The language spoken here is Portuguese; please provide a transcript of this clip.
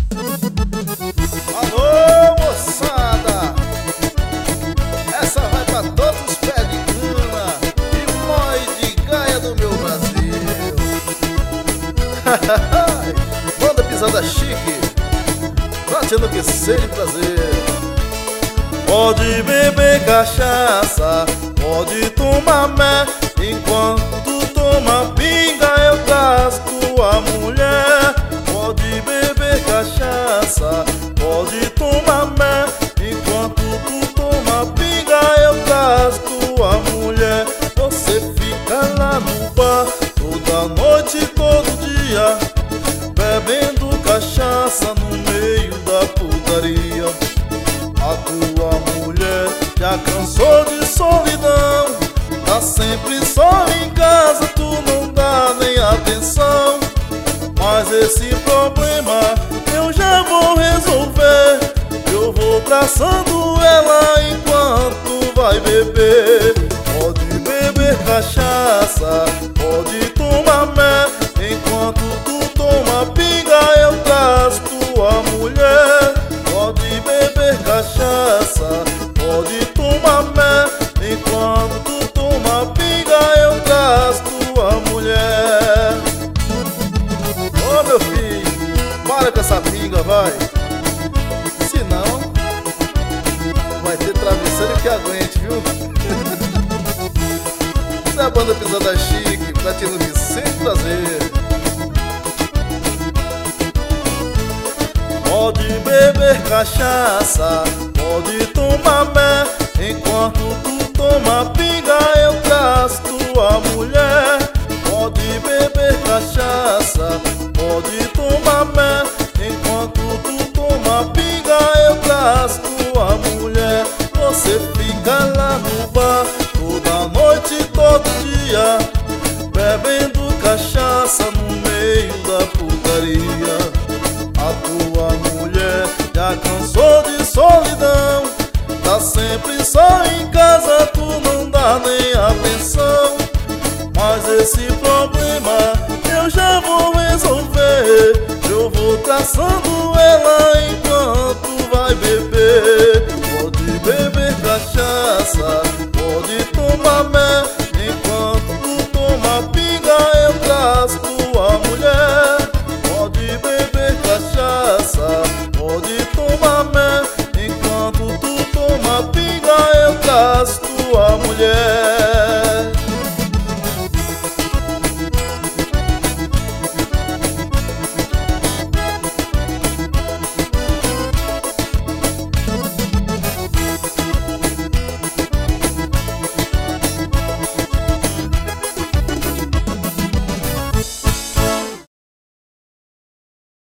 Alô, moçada! Essa vai pra todos os pés de cana e mói de gaia do meu Brasil. Banda pisada chique, pra enlouquecer de prazer. Pode beber cachaça, pode tomar mé, enquanto toma pinga eu trazo tua mulher. Pode beber cachaça, pode tomar mé, enquanto tu toma pinga eu trazo tua mulher. Você fica lá no bar toda noite, todo dia, bebendo cachaça no meio da putaria. A tua mulher já cansou de solidão, tá sempre só em casa, tu não dá nem atenção. Mas esse problema eu já vou resolver, eu vou traçando ela enquanto vai beber. Pode beber cachaça, pode tomar mé, enquanto tu toma pinga eu trazo tua mulher. Pode beber cachaça, pode tomar mé, enquanto tu toma pinga eu trazo tua mulher. Ô meu filho, para com essa pinga, vai. Se não, vai ter travesseiro que aguente, viu? Isso é a banda pisada chique, pra te enlouquecer de prazer. Pode beber cachaça, pode tomar mé, enquanto tu toma pinga eu trazo tua mulher. Pode beber cachaça, pode tomar mé, enquanto tu toma pinga eu trazo tua mulher. Você fica lá no bar toda noite, todo dia, bebendo cachaça no meio da putaria. A tua mulher já cansou de solidão, tá sempre só em casa, tu não dá nem atenção. Mas esse problema eu já vou resolver, eu vou traçando ela enquanto vai beber. Pode beber cachaça, pode tomar mé, enquanto tu toma pinga eu trazo tua mulher. Pode beber cachaça,